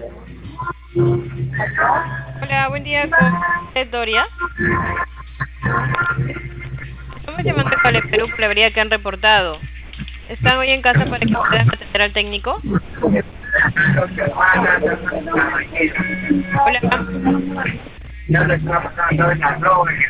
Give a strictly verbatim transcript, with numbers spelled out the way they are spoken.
Hola, buen día, con usted, Doria. Estamos llamando de Cable Perú por la avería que han reportado. ¿Están hoy en casa para que puedan atender al técnico? Hola.